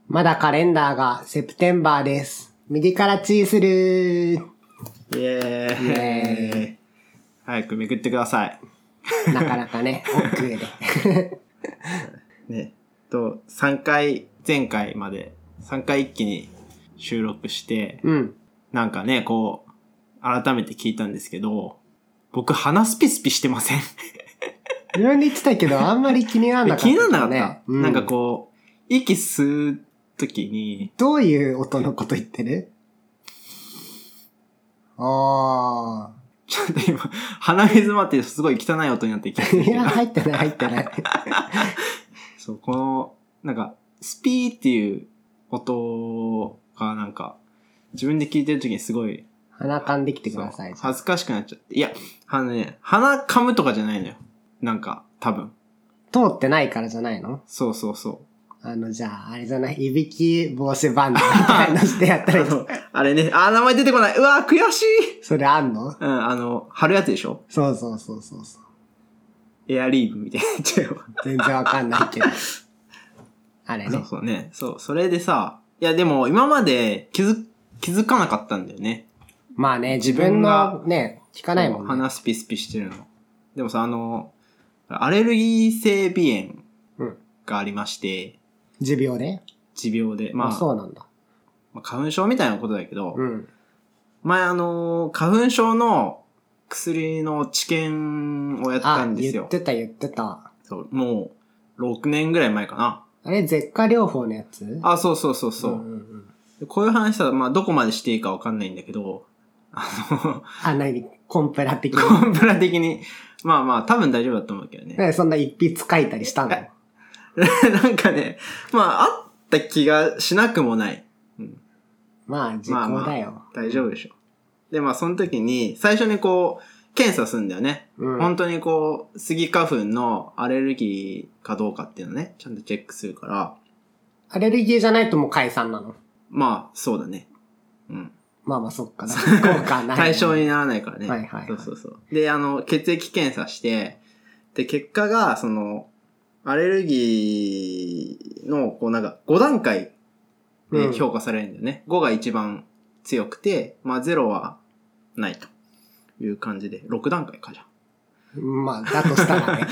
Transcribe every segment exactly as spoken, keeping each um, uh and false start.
まだカレンダーがセプテンバーです。右からチーするー。イエーイ。イエーイ。早くめくってください。 なかなかね、奥で。 ね、と、さんかい、前回までさんかい一気に収録して、 うん。 なんかね、こう、改めて聞いたんですけど、僕鼻スピスピしてません？ 自分で言ってたけど、あんまり気にならなかった、ね。 気にならなかった、 うん、 なんかこう、息吸うときに。 どういう音のこと言ってる？あー。 ちょっと今、鼻水詰まってすごい汚い音になってきてる。 いや、入ってない、入ってない。 そう、この、なんか、スピーっていう音がなんか、自分で聞いてるときにすごい、 鼻噛んできてください。 恥ずかしくなっちゃって。いや、あのね、鼻噛むとかじゃないのよ。なんか、多分。 通ってないからじゃないの？ そうそうそう。 あの、じゃあ、あれじゃない、いびき防止バンドみたいなのしてやったらいい。 あ, あれね、あ、名前出てこない。うわ、悔しい。 それあんの？ うん、あの、貼るやつでしょ？ そうそうそうそうそう。 エアリーブみたいになっちゃうわ。 全然わかんないけど。あれね。 そうそうね。そう、それでさ、いやでも今まで気づ、気づかなかったんだよね。 まあね、自分のね、聞かないもんね。 鼻スピスピしてるの。でもさ、あの、アレルギー性鼻炎がありまして、 うん、持病で持病で。まあ、 あ、そうなんだ。 まあ、花粉症みたいなことだけど、 うん、 前あの、花粉症の薬の治験をやったんですよ。 あ、言ってた言ってた。 そう、もう、ろくねんぐらい前かな。 あれ、舌下療法のやつ？ あ、そうそうそうそう。うんうんうん、こういう話は、まあ、どこまでしていいかわかんないんだけど、あの、 あ、なに、コンプラ的に。 コンプラ的に。まあまあ、多分大丈夫だと思うけどね。 ね、そんな一筆書いたりしたの？ なんかね、まあ、あった気がしなくもない。うん、 まあ、時効だよ、 まあまあ。大丈夫でしょ。で、まあ、その時に、最初にこう、検査するんだよね。うん、本当にこう、スギ花粉のアレルギーかどうかっていうのね、ちゃんとチェックするから。 アレルギーじゃないともう解散なの？ まあ、そうだね。うん。 まあまあ、そっかな。効果ない、ね。 対象にならないからね。 はいはい、はい。 そうそうそう。で、あの、血液検査して、で、結果が、その、アレルギーの、こうなんか、ご段階で評価されるんだよね。うん、ごが一番強くて、まあゼロはないという感じで、ろく段階かじゃ。 まあ、だとしたらね。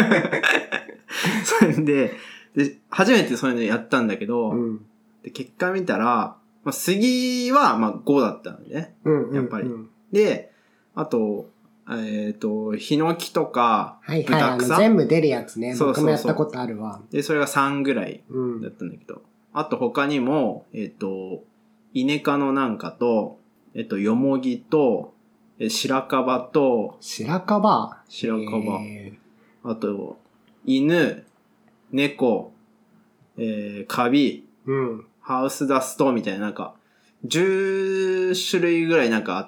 それで、で、初めてそういうのやったんだけど、うん、で結果見たら、まあ、杉は、まあ、ごだったんでね。うんうんうん、やっぱり。で、あと、えっ、ー、と、ヒノキとか、 はいはい、あの、全部出るやつね。 そうそうそう。 僕もやったことあるわ。 で、それがさんぐらいだったんだけど。うん、あと他にも、えっ、ー、と、イネ科のなんかと、えっ、ー、と、ヨモギと、え白樺と、 白樺白樺。あと、犬、猫、えー、カビ、うん、ハウスダストみたいな、なんか、じゅっしゅるいぐらいなんかあって、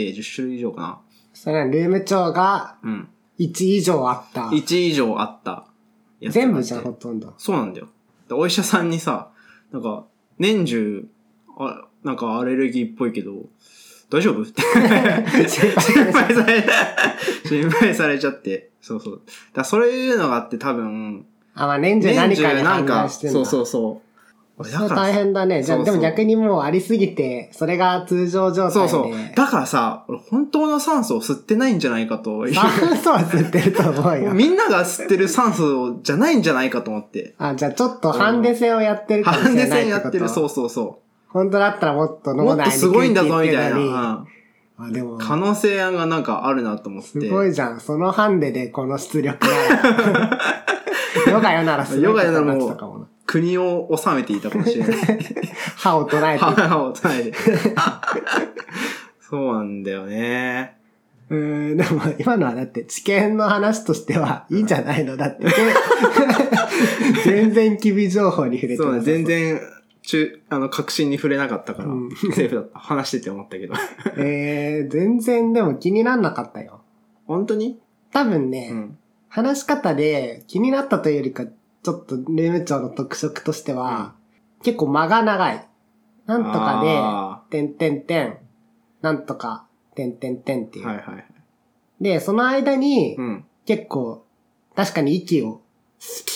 じゅっしゅるい以上かな。 それはルーム長が、いち以上あった、 うん。いち以上あったやつ。全部じゃん、ほとんど。 そうなんだよ。お医者さんにさ、なんか、年中、あ、なんかアレルギーっぽいけど、大丈夫って心配され、心配されちゃって。そうそう。だそういうのがあって多分、 あ、まあ年中何かに反応してんだ。 そうそうそう。 そう大変だね。じゃあでも逆にもうありすぎて、それが通常状態で。 そうそう。だからさ、俺本当の酸素を吸ってないんじゃないかと。 酸素は吸ってると思うよ。 みんなが吸ってる酸素じゃないんじゃないかと思って。 あ、じゃあちょっとハンデ戦をやってるかもしれないってこと。 ハンデ戦やってる、そうそうそう。 本当だったらもっと脳内にもっとすごいんだぞ、みたいな。 あ、でも。 可能性がなんかあるなと思って。 すごいじゃん。そのハンデでこの出力なら。ヨガヨならすごいことになってたかもな。 国を治めていたかもしれない。 歯を捉えて。 歯を捉えて。そうなんだよね。 うーん、でも今のはだって知見の話としてはいいんじゃないのだって。全然機微情報に触れてそうね、全然、中、あの、確信に触れなかったから、うん、セーフだった。話してて思ったけど。 えー、全然でも気になんなかったよ。 本当に？ 多分ね、うん、話し方で気になったというよりか、ちょっとルーム長の特色としては、うん、結構間が長い。なんとかで、てんてんてん、なんとか、てんてんてんっていう。はいはいはい。で、その間に、うん、結構、確かに息を、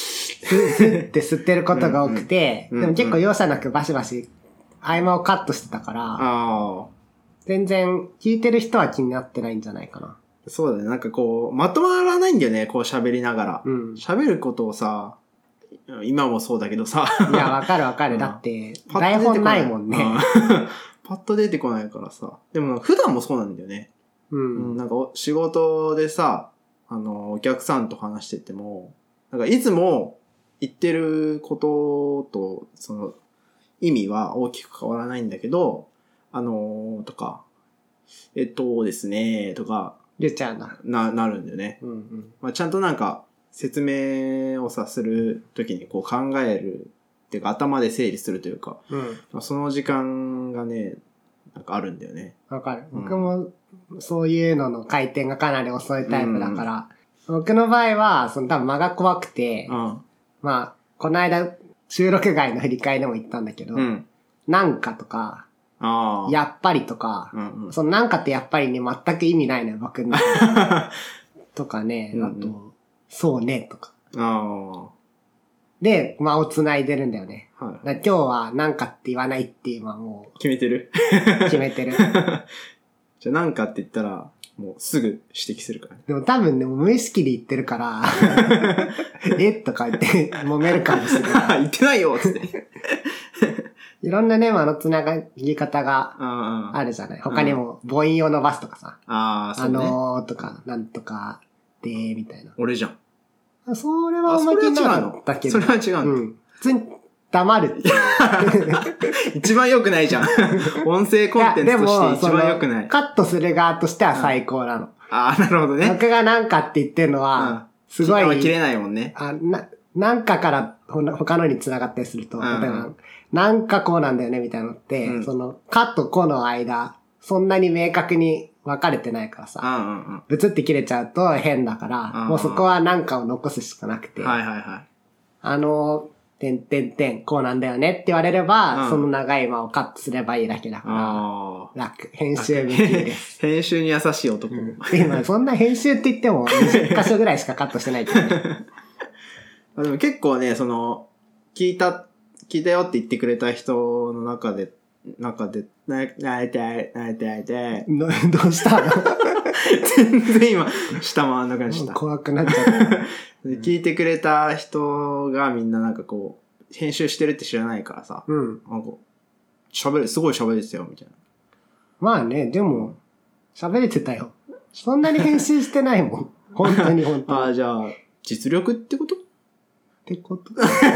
ススッて吸ってることが多くて、 うんうんでも結構容赦なくバシバシ合間をカットしてたから、 ああ。 全然聞いてる人は気になってないんじゃないかな。 そうだね。なんかこう、まとまらないんだよね、こう喋りながら。 うん。 喋ることをさ、今もそうだけどさ。 いや、わかるわかる。 うんだって、 パッ台本と出てこないもんね。 うんパッと出てこないからさ。でも普段もそうなんだよね。 ううん、 ん。 なんかお仕事でさ、あの、お客さんと話してても、なんかいつも言ってることと、その、意味は大きく変わらないんだけど、あのー、とか、えっとですね、とか、 出ちゃうな。 な、なるんだよね。 うんうん。 まあ、ちゃんとなんか、説明をさ、するときにこう考える、っていうか頭で整理するというか、 うん。 まあ、その時間がね、なんかあるんだよね。 わかる。 うん僕も、そういうのの回転がかなり遅いタイプだから、僕の場合は、その多分間が怖くて、 うん。 まあ、この間、収録外の振り返りでも言ったんだけど、 うん。 なんかとか、 ああ。 やっぱりとか、 うんうん。 そのなんかってやっぱりに全く意味ないのよ、僕の中で。とかね、 うんうんあと、そうね、とか。 あで、間を繋いでるんだよね。 あ。はい。 だから今日はなんかって言わないっていうのはも決めてるう決めてる。 じゃあなんかって言ったら、もうすぐ指摘するからね。 でも多分ね、もう無意識で言ってるから、えとか言って揉めるかもしれない。 言ってないよつって。 いろんなね、間の繋がり方がああるじゃない。他にも母音を伸ばすとかさ。 あ、そうね。 あのーとか、なんとか、でーみたいな。 俺じゃん。 それはあんまりなかったけど。 それは違うの。 うん。普通に黙るっていう。 一番良くないじゃん。音声コンテンツとして一番良くない。 カットする側としては最高なの。 ああ、なるほどね。 僕がなんかって言ってるのは、すごい、 切れないもんね。 あな、なんかからほな他のに繋がったりすると、 うん例えば、なんかこうなんだよねみたいなのって、 うんその、かとこの間、そんなに明確に分かれてないからさ、 うんうんうん。 ブツって切れちゃうと変だから、 うんもうそこはなんかを残すしかなくて、 はいはいはい。 あの、てんてんてん、こうなんだよねって言われれば、 うんその長い間をカットすればいいだけだかあら、楽。編集向きであ。 す。 編集に優しい男。 うん今、そんな編集って言ってもにじゅっ箇所ぐらいしかカットしてないけどね。 あでも結構ね、その、聞いた、聞いたよって言ってくれた人の中で、中で、な、なりたい、なりたい、で、 のどうしたの全然今、下回んなくなっちゃった。 怖くなっちゃった。 で聞いてくれた人がみんななんかこう、編集してるって知らないからさ、 うん。 なんか、喋る、すごい喋れてたよ、みたいな。 まあね、でも、喋れてたよ。そんなに編集してないもん。本当に本当に。 ああ、じゃあ、実力ってことってこと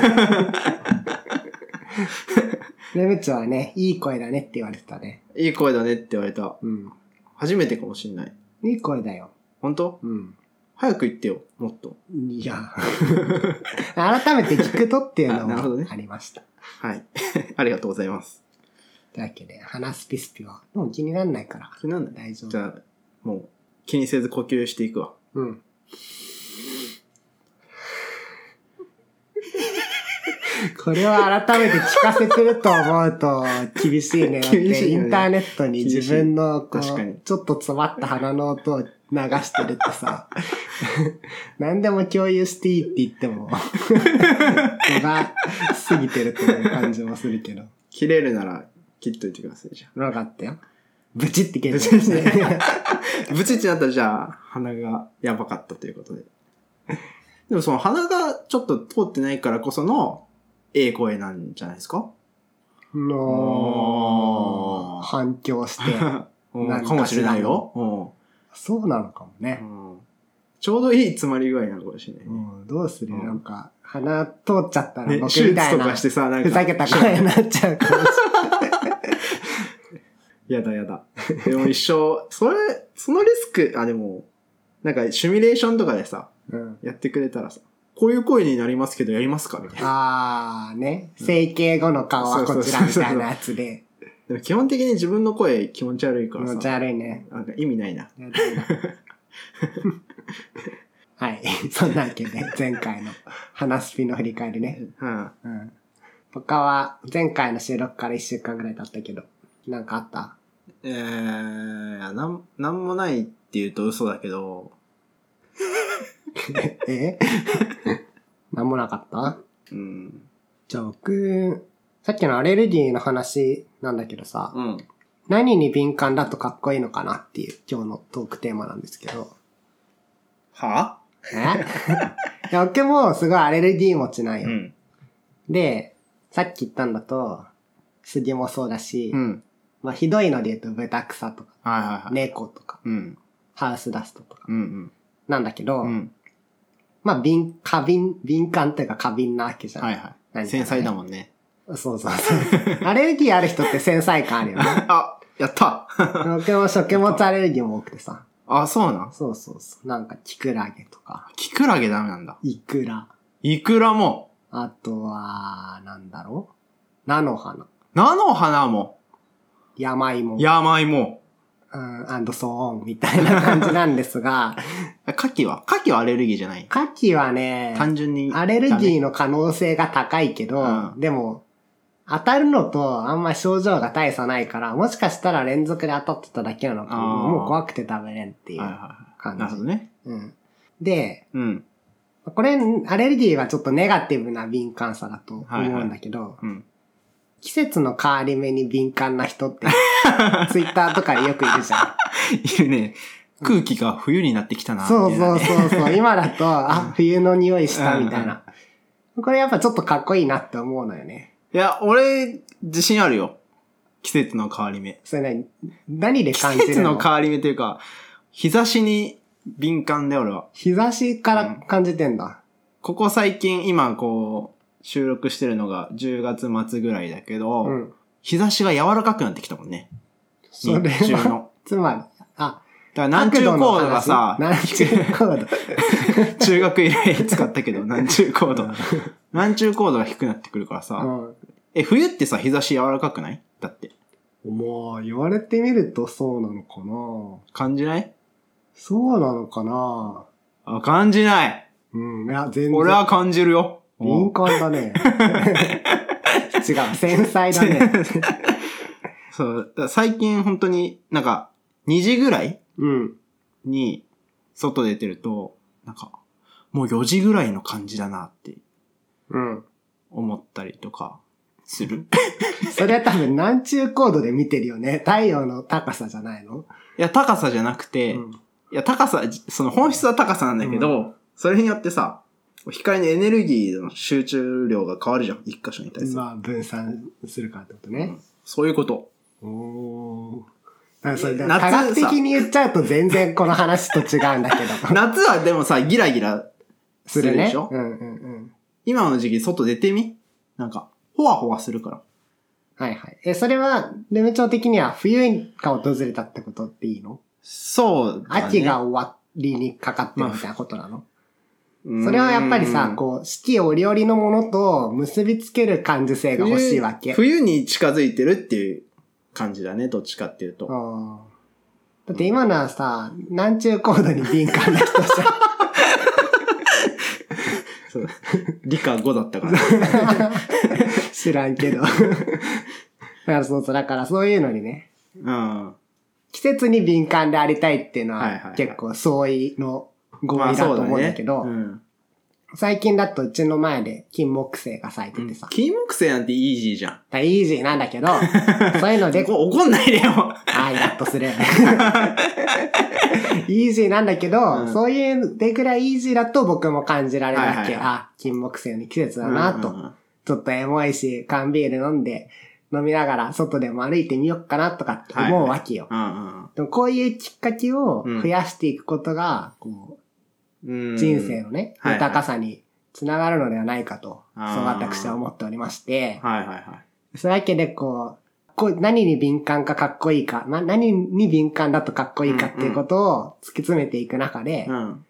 レムチョはね、いい声だねって言われてたね。 いい声だねって言われた。 うん。 初めてかもしんない。 いい声だよ。 本当？ うん。 早く言ってよ、もっと。 いや。改めて聞くとっていうのあなるほどねもありました。 はい。ありがとうございます。 というわけで、話すピスピは、もう気にならないから。 気になんない。 大丈夫。 じゃあ、もう、気にせず呼吸していくわ。 うん。これを改めて聞かせてると思うと厳しいね。だって厳しいよねインターネットに自分のこう確かにちょっと詰まった鼻の音を流してるってさ、何でも共有していいって言っても、度が過ぎてるという感じもするけど。 切れるなら切っといてください、じゃ分かったよ。ブチって切れちゃいましたね。 あ。ブチってなったらじゃあ、鼻がやばかったということで。でもその鼻がちょっと通ってないからこその、ええ声なんじゃないですかの反響して。 うんなんかかもしれないよ。 そうなのかもね。 うんちょうどいい詰まり具合なのかもしれないね。 うん、どうする、 うんなんか、鼻通っちゃったらね僕手術とみたいな、 かしてさ、なんか。 ふざけた声になっちゃうかもしやだやだ。でも一生、それ、そのリスク、あ、でも、なんかシミュレーションとかでさ、 れない。うん。 やってくれたらさ、こういう声になりますけどやりますかみたいな。 あー、ね。整形後の顔はこちらみたいなやつで。 でも基本的に自分の声気持ち悪いからさ。 気持ち悪いね。 なんか意味ないな。 やだやだはい。そんなわけで、前回の話すピの振り返りね。 はうん。他は、前回の収録からいっしゅうかんぐらい経ったけど、なんかあったい、えー、なん、なんもないって言うと嘘だけど、 えなんもなかった？ うん。 じゃあ僕、さっきのアレルギーの話なんだけどさ、 うん。 何に敏感だとかっこいいのかなっていう今日のトークテーマなんですけど。 は？ えいや僕もすごいアレルギー持ちなんよ。 うん。 で、さっき言ったんだと、杉もそうだし、 うん。 まあひどいので言うと豚草とか、 はいはいはい。 猫とか、 うん。 ハウスダストとか、 うんうん。 なんだけど、 うん。 まあ敏、過敏、敏感っていうか過敏なわけじゃん。 はいはい。 何かね繊細だもんね。 そうそうそう。アレルギーある人って繊細感あるよね。 あ、やった僕も食物アレルギーも多くてさ。 あ、そうなん？ そうそうそう。なんかキクラゲとか、 キクラゲダメなんだ。 イクラ。 イクラも。 あとは、なんだろう菜の花。 菜の花も。 山芋。 山芋。 うん、アンドソーンみたいな感じなんですが。 牡蠣は牡蠣はアレルギーじゃない？ 牡蠣はね、 単純に。 アレルギーの可能性が高いけど、 うんでも、当たるのとあんま症状が大差ないから、もしかしたら連続で当たってただけなのかも、 あーもう怖くて食べれんっていうはいはいは感い。なるほじ。 どね。 うん。で、 うん。 これ、アレルギーはちょっとネガティブな敏感さだと思うんだけど、 うん。 季節の変わり目に敏感な人って、ツイッターとかでよくいるじゃん。 いるね。空気が冬になってきたな。 そうそうう。 そうそう。今だと、あ、冬の匂いしたみたいな。これやっぱちょっとかっこいいなって思うのよね。 いや、俺、自信あるよ。季節の変わり目。 それ何、何で感じるの？ 季節の変わり目というか、日差しに敏感で俺は。 日差しから感じてんだ。 ここ最近、今こう、収録してるのがじゅうがつ末ぐらいだけど、 うん。 日差しが柔らかくなってきたもんね。 それ日中はの。 つまり、あ、 だから南中コードがさ、 南中コード。 中学以来使ったけど、南中コード。南中コードが低くなってくるからさ、 うん。 え、冬ってさ、日差し柔らかくない？だって。 まあ、言われてみるとそうなのかな。 感じない？ そうなのかな。 あ、感じない。 うん。いや、全然。 俺は感じるよ。 敏感だね。違う、繊細だね。 そう、だから最近本当になんか、にじぐらいうん。 に、外出てると、なんか、もうよじぐらいの感じだなってうん。 思ったりとかする。 それは多分南中高度で見てるよね。太陽の高さじゃないの？ いや、高さじゃなくて、 うん、 いや、高さ、その本質は高さなんだけど、うん、それによってさ、光のエネルギーの集中量が変わるじゃん。一箇所に対する。 まあ、分散するからってことね。うん、 そういうこと。 おー。だからそれ科学的に言っちゃうと全然この話と違うんだけど。 夏はでもさ、ギラギラするでしょ？ するね。うんうんうん。 今の時期外出てみ？なんか、ほわほわするから。 はいはい。え、それは、レム長的には冬が訪れたってことっていいの？ そうだね。 秋が終わりにかかってるみたいなことなの？まあそれはやっぱりさ、こう、四季折々のものと結びつける感受性が欲しいわけ。 冬、冬に近づいてるっていう感じだね、どっちかっていうと。 あだって今のはさ、南中高度に敏感な人じゃん。 そう理科ごだったから。 知らんけど。だからそうそう、だからそういうのにね。 うん。 季節に敏感でありたいっていうのはいはいははい結構相違の合意だと思うんだけど、 まあそうだねうん、 最近だとうちの前で金木犀が咲いててさ。 金木犀なんてイージーじゃん。 だイージーなんだけど、そういうので。 怒んないでよ。 ああ、イラッとする。イージーなんだけど、うん、そういうでぐらいイージーだと僕も感じられるわけ。はいはいはい、あ、金木犀の季節だなと、うんうんうん。ちょっとエモいし、缶ビール飲んで、飲みながら外でも歩いてみようかなとかって思うわけよ。はいはいうんうん、でもこういうきっかけを増やしていくことが、こう、うん、人生のね、豊かさにつながるのではないかと、はいはい、そう私は思っておりまして、 はいはいはい、 そういうわけでこう、こう何に敏感かかっこいいか、ま、何に敏感だとかっこいいかっていうことを突き詰めていく中で、うんうん、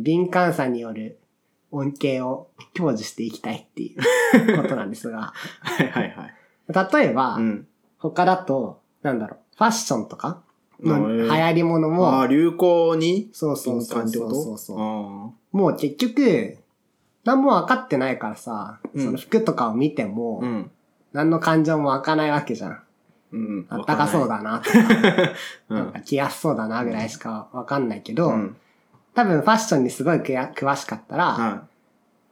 敏感さによる恩恵を享受していきたいっていうことなんですが、 はいはいはい。 例えば、うん、他だと、なんだろう、ファッションとかの流行り物も、 あ、流行にそうそうそうそうそう。もう結局、何も分かってないからさ、うん、その服とかを見ても、うん、何の感情も湧かないわけじゃん。うん、あったかそうだなとか、うん、なんか着やすそうだなぐらいしか分かんないけど、うん、多分ファッションにすごい詳しかったら、うん、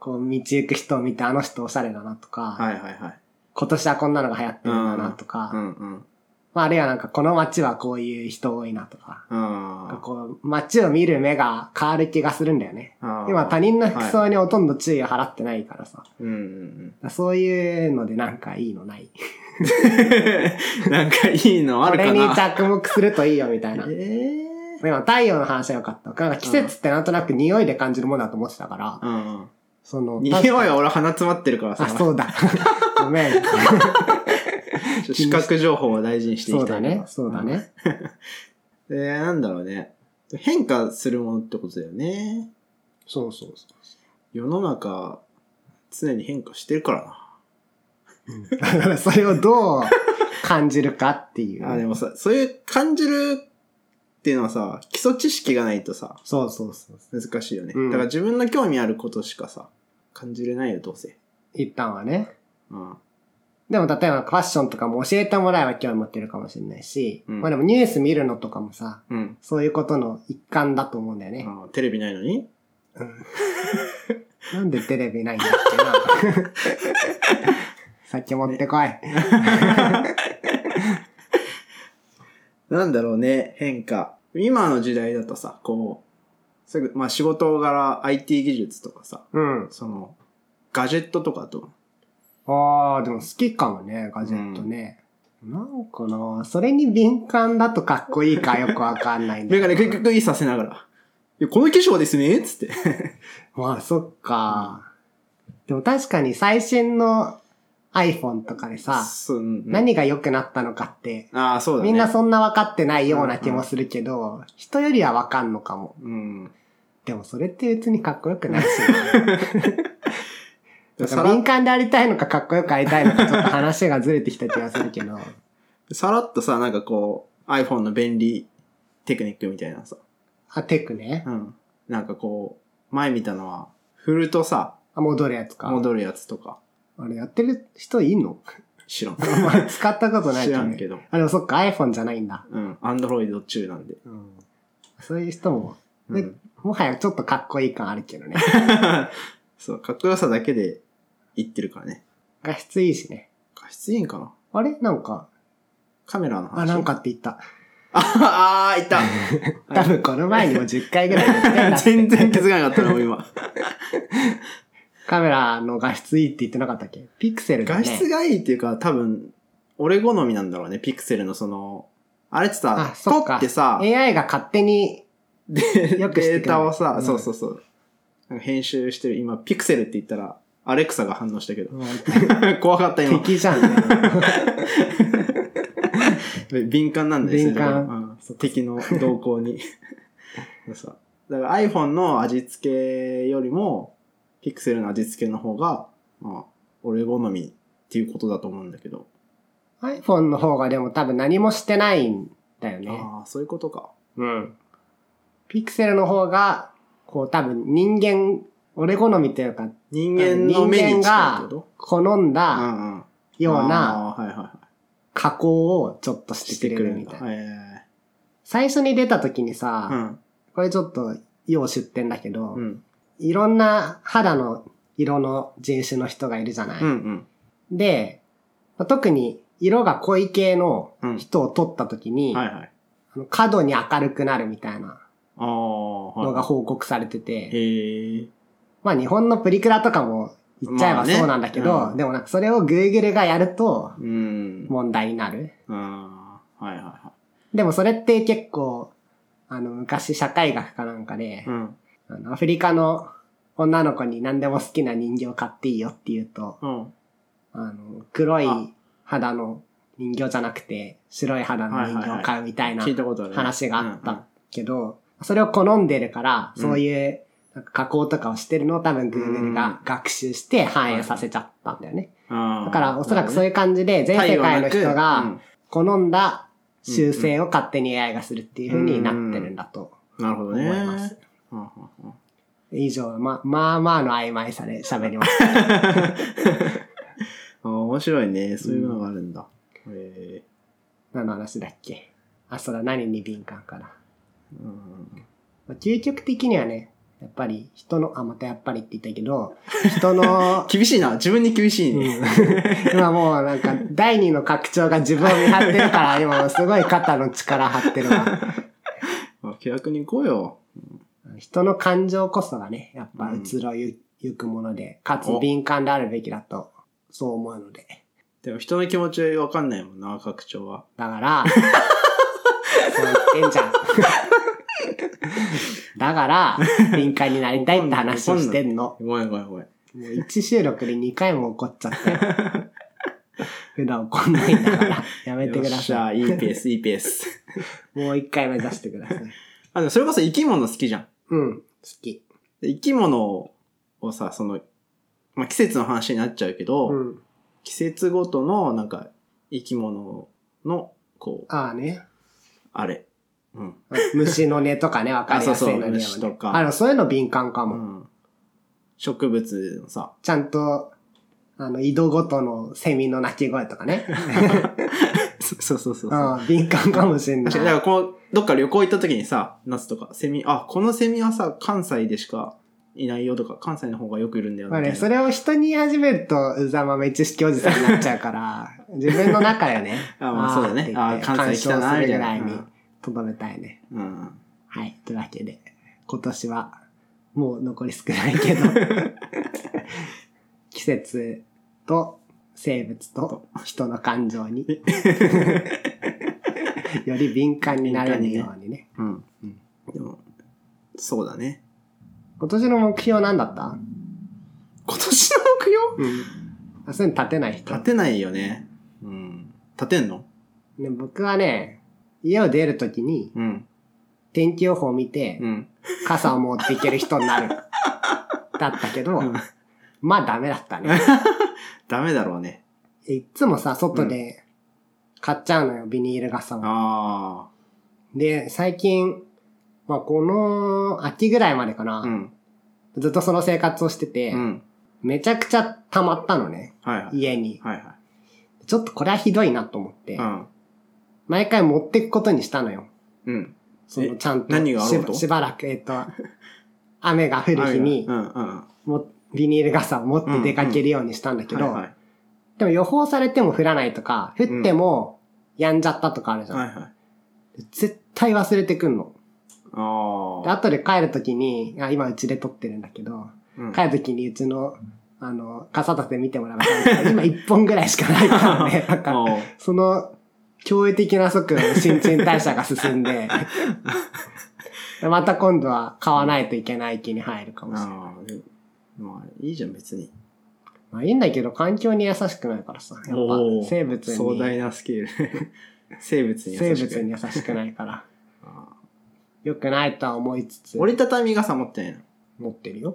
こう道行く人を見てあの人おしゃれだなとか、 はいはいはい。 今年はこんなのが流行ってるんだなとか、 うんうん。 まああるいはなんかこの街はこういう人多いなとか、 あなんかこう街を見る目が変わる気がするんだよね。 あ。 今他人の服装にほとんど注意を払ってないからさ。 うんうんうん。 そういうのでなんかいいのない。 なんかいいのあるかな。 これに着目するといいよみたいな。 えー、 今太陽の話はよかった。なんか季節ってなんとなく匂いで感じるものだと思ってたから。 うんうん。 その匂いは俺鼻詰まってるからさ。 あ、そうだ。ごめん。 視覚情報は大事にしていきたい。 そうだね。そうだね。 えー、なんだろうね。変化するものってことだよね。 そうそうそう。 世の中、常に変化してるからな。 うん、だからそれをどう感じるかっていう。 あ、でもさ、そういう感じるっていうのはさ、基礎知識がないとさ、 そうそうそう。 難しいよね。 うん、 だから自分の興味あることしかさ、感じれないよ、どうせ。 一旦はね。 うん。 でも例えばファッションとかも教えてもらえば興味持ってるかもしれないし、 うん、 まあでもニュース見るのとかもさ、 うん、 そういうことの一環だと思うんだよね。 あ、テレビないのに、 うん、なんでテレビないんだっけな。先持ってこい。 なんだろうね、変化。今の時代だとさ、こう、すぐ、まあ仕事柄 アイティー 技術とかさ、 うん。 その、ガジェットとかと。 ああ、でも好きかもね、ガジェットね。うん、なんかな、それに敏感だとかっこいいかよくわかんないんだメガネクイククイさせながら。いや、この化粧ですねつって。 まあ、そっか、うん。でも確かに最新の iPhone とかでさ、うんうん、何が良くなったのかって、 ああ、そうだね、 みんなそんな分かってないような気もするけど、うんうん、人よりは分かんのかも。 うん、 でもそれって別にかっこよくないしだから敏感でありたいのかかっこよくありたいのかちょっと話がずれてきた気がするけど。 さらっとさ、なんかこう iPhone の便利テクニックみたいなさ。 あ、テクね。 うん。なんかこう、前見たのは、振るとさ、 あ、戻るやつか。 戻るやつとか。 あれやってる人いんの？ 知らん。 まあ使ったことないけど、ね。 知らんけど。 あ、でもそっか iPhone じゃないんだ。 うん。Android 中なんで。 うん。そういう人も、 うん、 もはやちょっとかっこいい感あるけどね。 そう、かっこよさだけで言ってるからね。 画質いいしね。 画質いいんかな？ あれなんか。 カメラの話。 あ、なんかって言った。 ああ、言った。 多分この前にもじゅっかいぐらい言ってんだって。 全然気づかなかったな、もう今。 カメラの画質いいって言ってなかったっけ？ピクセルだね。 画質がいいっていうか、多分、俺好みなんだろうね、ピクセルのその、あれってさ、撮ってさ、 エーアイ が勝手にで、 よくしてデータをさ、 うん、 そうそうそう。なんか編集してる、今、ピクセルって言ったら、アレクサが反応したけど。うん、怖かった今。 敵じゃんね。 敏感なんですよね。敏感、 うん。敵の動向に。だから iPhone の味付けよりも、ピクセルの味付けの方が、まあ、俺好みっていうことだと思うんだけど。 iPhone の方がでも多分何もしてないんだよね。 ああ、そういうことか。 うん。ピクセルの方が、こう多分人間、俺好みというか、 人間の目に近いけど好んだような加工をちょっとしてくれるみたいな。最初に出た時にさ、うん、これちょっと要出典だけど、うん、いろんな肌の色の人種の人がいるじゃない。うんうん、で、特に色が濃い系の人を撮った時に、うんはいはい、過度に明るくなるみたいなのが報告されてて、へーまあ日本のプリクラとかも言っちゃえばそうなんだけど、まあねうん、でもなんかそれを Google がやると問題になる。うんはいはいはい、でもそれって結構あの昔社会学かなんかで、うん、あのアフリカの女の子に何でも好きな人形買っていいよって言うと、うん、あの黒い肌の人形じゃなくて白い肌の人形を買うみたいな話があったけど、それを好んでるからそういう、うんなんか加工とかをしてるのを多分 Google が学習して反映させちゃったんだよね。だからおそらくそういう感じで全世界の人が好んだ修正を勝手に エーアイ がするっていう風になってるんだと思います。以上、ま、まあまあの曖昧さで喋りました。 あ面白いね。そういうのがあるんだ。うんえー、 何の話だっけあ、そうだ、何に敏感かな。うん究極的にはね、 やっぱり人の、あ、またやっぱりって言ったけど、人の、 厳しいな。自分に厳しいね。 うん、今もうなんか、第二の拡張が自分を見張ってるから、今すごい肩の力張ってるわ。 気楽に行こうよ。 人の感情こそがね、やっぱ移ろゆくもので、かつ敏感であるべきだと、そう思うので。 でも人の気持ちわかんないもんな、拡張は。 だから、そう言ってんじゃん。だから、敏感になりたいって話をしてんの。 ごめんごめんごめん。 もういち収録でにかいも怒っちゃったよ。普段怒んないんだから、やめてください。 よっしゃ、いいペース、いいペース。 もういっかい目指してください。 あ、でもそれこそ生き物好きじゃん。 うん、好き。 生き物をさ、その、まあ、季節の話になっちゃうけど、 うん、 季節ごとの、なんか、生き物の、こう、 ああね。 あれ。うん。 虫の根とかね、わかりやすいのに、ね。 そうそう虫とかあの、そういうの敏感かも。 うん、植物のさ。 ちゃんと、あの、井戸ごとのセミの鳴き声とかね。 そうそうそうそう。 うん、敏感かもしれない。 確かに、だからこう、どっか旅行行った時にさ、夏とか、セミ、あ、このセミはさ、関西でしかいないよとか、関西の方がよくいるんだよみたいな。 まあね、それを人に言い始めると、うざ豆知識おじさんになっちゃうから、自分の中でね、 あ、まあそうだね。あ、関西来たな、みたいな。 にとどめたいね。 うん。 はい。というわけで、今年は、もう残り少ないけど、季節と生物と人の感情に、より敏感になれるようにね。 うん。うん。でも、そうだね。 今年の目標何だった？ 今年の目標？ うん。あ、そういうの立てない人。 立てないよね。うん。立てんの？ ね、僕はね、家を出るときに、 うん。 天気予報を見て、 うん。 傘を持っていける人になる。だったけど、うん、まあダメだったね。 ダメだろうね。 いっつもさ、外で買っちゃうのよ、ビニール傘を。 あで、最近、まあこの秋ぐらいまでかな、 うん、 ずっとその生活をしてて、うん、めちゃくちゃ溜まったのね、 はいはい、 家に、 はいはい。 ちょっとこれはひどいなと思って、うん、毎回持っていくことにしたのよ。 うん、 そのちゃんと何があるとし, しばらく、えっと、雨が降る日に、 うんうん、 もビニール傘を持って出かけるようにしたんだけど、 うんうんはいはい、 でも予報されても降らないとか、降っても止んじゃったとかあるじゃん。 はいはい、 絶対忘れてくんの。 あで後で帰るときに、あ、今うちで撮ってるんだけど、うん、帰るときにうちの、あの、傘立て見てもらうと、今一本ぐらいしかないからね、なんか、その、驚異的な速度で新陳代謝が進んで、また今度は買わないといけない気に入るかもしれない。あまあ、いいじゃん、別に。 まあいいんだけど、環境に優しくないからさ。やっぱ、生物に。 壮大なスケール。生物に優しくない。 生物に優しくないから。よくないとは思いつつ。 折りたたみ傘持ってないの？ 持ってるよ。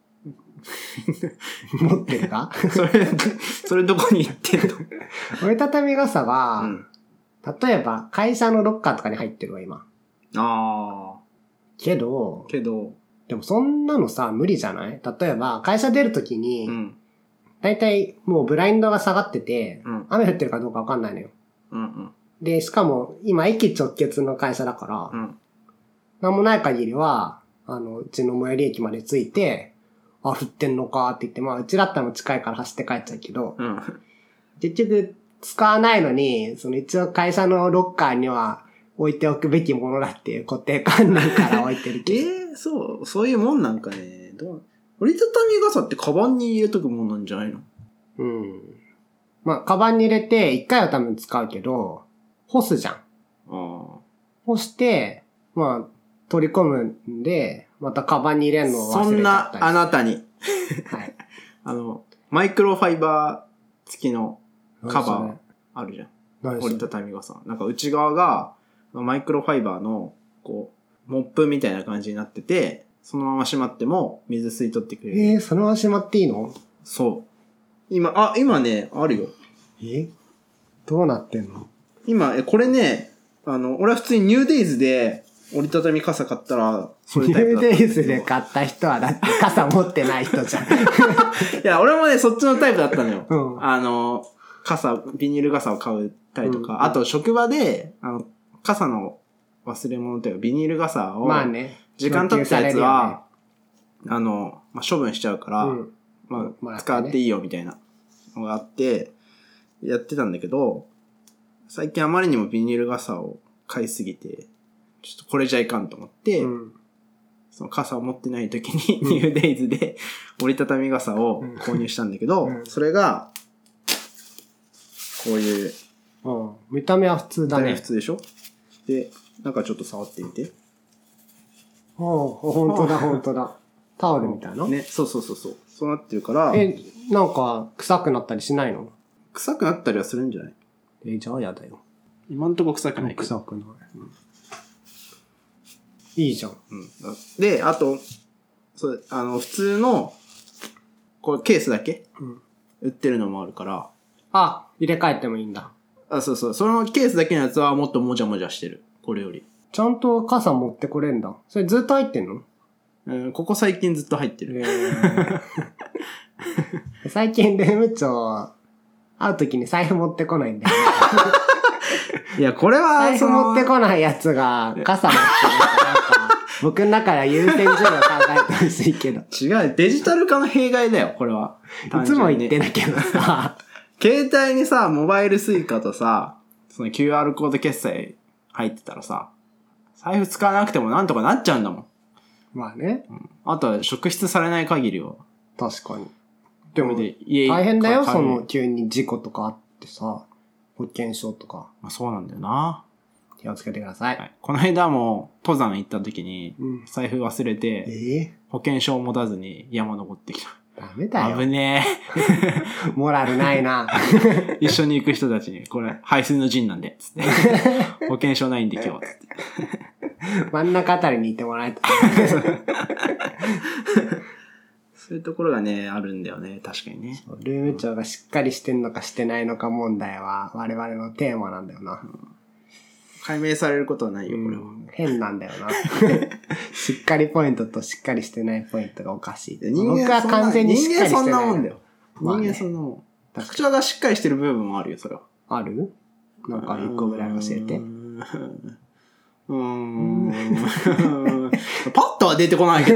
持ってるかそれ、それどこに行ってんの？ 折りたたみ傘は、うん、例えば会社のロッカーとかに入ってるわ、今。 ああ。 けど、 けど、 でもそんなのさ、無理じゃない？例えば、会社出るときに、うん、だいたいもうブラインドが下がってて、うん、雨降ってるかどうかわかんないのよ。 うんうん、 で、しかも、今、駅直結の会社だから、うん、なんもない限りは、あの、うちの最寄り駅まで着いて、あ、降ってんのかって言って、まあ、うちだったらも近いから走って帰っちゃうけど、うん、結局、使わないのに、その一応会社のロッカーには置いておくべきものだっていう固定観念から置いてるけど。 えー、そう、そういうもんなんかね。どう折りたたみ傘ってカバンに入れとくもんなんじゃないの？ うん。まあ、カバンに入れて、一回は多分使うけど、干すじゃん。あ干して、まあ、取り込むんで、またカバンに入れるのを忘れちゃったり。 そんなあなたに。 はい。 あの、マイクロファイバー付きのカバーあるじゃん。折りたたみ傘。なんか内側が、マイクロファイバーの、こう、モップみたいな感じになってて、そのまましまっても水吸い取ってくれる。 えー、そのまましまっていいの？ そう。今、あ、今ね、あるよ。 え？どうなってんの？ 今、え、これね、あの、俺は普通にニューデイズで折りたたみ傘買ったら、 それタイプだった。ニューデイズで買った人はだって傘持ってない人じゃん。いや、俺もね、そっちのタイプだったのよ。 うん、 あの、傘、ビニール傘を買うたりとか、うん、あと職場で、あの、傘の忘れ物というかビニール傘を、 まあね、 時間経ったやつは、 あの、まあ、処分しちゃうから、 うん、 まあ、 ね、 使っていいよみたいなのがあって、やってたんだけど、最近あまりにもビニール傘を買いすぎて、ちょっとこれじゃいかんと思って、うん、その傘を持ってない時に、うん、ニューデイズで折りたたみ傘を購入したんだけど、うん、それが、こういう。 うん、見た目は普通だね。 見た目普通でしょ？で、なんかちょっと触ってみて。 ああ、ほんとだほんとだ。タオルみたいな？ ね、そうそうそうそう。そうなってるから。 え、なんか臭くなったりしないの？ 臭くなったりはするんじゃない？ え、じゃあやだよ。 今んとこ臭くないけど。 臭くない。うん、いいじゃん。うん。 で、あと、そう、あの、普通の、これケースだけ、うん、売ってるのもあるから。 あ、入れ替えてもいいんだ。 あ、そうそう。そのケースだけのやつはもっともじゃもじゃしてる。これより。 ちゃんと傘持ってこれんだ。それずっと入ってんの？ うん、ここ最近ずっと入ってる。えー、最近ルーム長、会うときに財布持ってこないんだよね。 いや、これは、 財布持ってこないやつが傘持ってるからなんか、僕の中では優先順位を考えてほしいけど。 違う、デジタル化の弊害だよ、これは。 いつも言ってるけどさ。 携帯にさ、モバイルスイカとさ、その キューアール コード決済入ってたらさ、財布使わなくてもなんとかなっちゃうんだもん。 まあね。 うん、あとは職質されない限りは。 確かに。でも、大変だよ、その急に事故とかあってさ、保険証とか。 まあそうなんだよな。 気をつけてください。はい、 この間も登山行った時に、財布忘れて、うんえー、保険証持たずに山登ってきた。 ダメだよ。 危ねえ。モラルないな。 一緒に行く人たちに、これ、排水の陣なんで、つって。保険証ないんで今日、つって。 真ん中あたりにいてもらえた。 そういうところがね、あるんだよね、確かにね。 ルーム長がしっかりしてんのかしてないのか問題は、我々のテーマなんだよな。うん、 解明されることはないよ、これは。 変なんだよな。しっかりポイントとしっかりしてないポイントがおかしい。 人間僕は完全にしっかりしてない。 人間そんなもんだよ。人間そんなもん。特徴がしっかりしてる部分もあるよ、それは。 ある？なんか一個ぐらい教えて。 うーん。パッとは出てこないけど。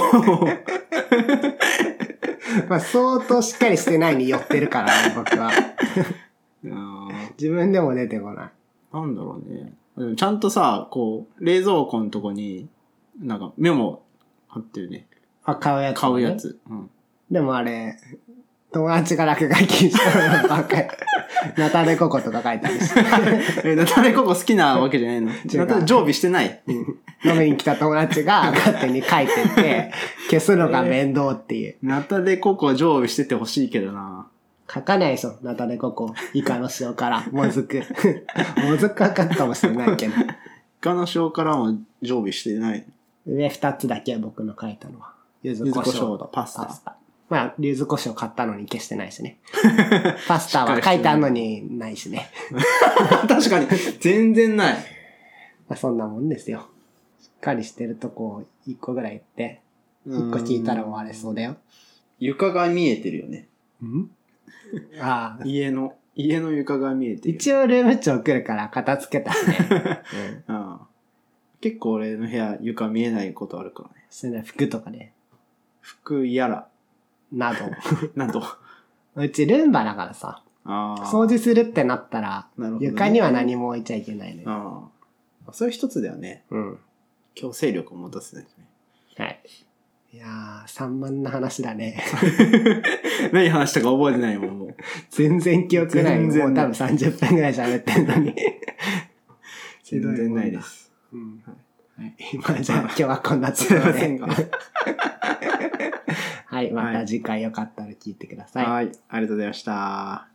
まあ相当しっかりしてないに寄ってるからね、僕は。自分でも出てこない。 なんだろうね。ちゃんとさ、こう、冷蔵庫のとこに、なんかメモ貼ってるね。 あ、買うやつ、ね。 買うやつ。うん。 でもあれ、友達が落書きしたのばっかり。ナタデココとか書いてあるし。 え、ナタデココ好きなわけじゃないの？ナタデ常備してない。 飲みに来た友達が勝手に書いてって、消すのが面倒っていう。 ナタデココ常備しててほしいけどな。 書かないでしょ、ナタデココ。イカの塩から、もずく。もずくは書くかもしれないけど。イカの塩からも常備してない。 上二つだけ僕の書いたのは。柚子胡椒とパスタ。パスタまあ、柚子胡椒買ったのに消してないしね。パスタは書いてあるのにないしね。 確かに、全然ない。 まあ、そんなもんですよ。しっかりしてるとこ一個ぐらい言って、一個聞いたら終われそうだよ。 床が見えてるよね。 んああ。 家の、家の床が見えてる。 一応ルーム長来るから片付けたしね。 うん、ああ結構俺の部屋床見えないことあるからね。 それね、服とかね。 服やら。 など。 など。 うちルンバだからさ。 あ掃除するってなったら、なるほどね、床には何も置いちゃいけないのよ。 ああそれ一つだよね。 うん。 強制力を持たせないとね。 はい。いやー、散漫な話だね。 何話したか覚えてないもん、もう。 全然記憶ない。もう多分さんじゅっぷんぐらい喋ってんのに。 全然ないです。 うん。はい。まあじゃあ今日はこんなところで。はい。また次回よかったら聞いてください。 はい。ありがとうございました。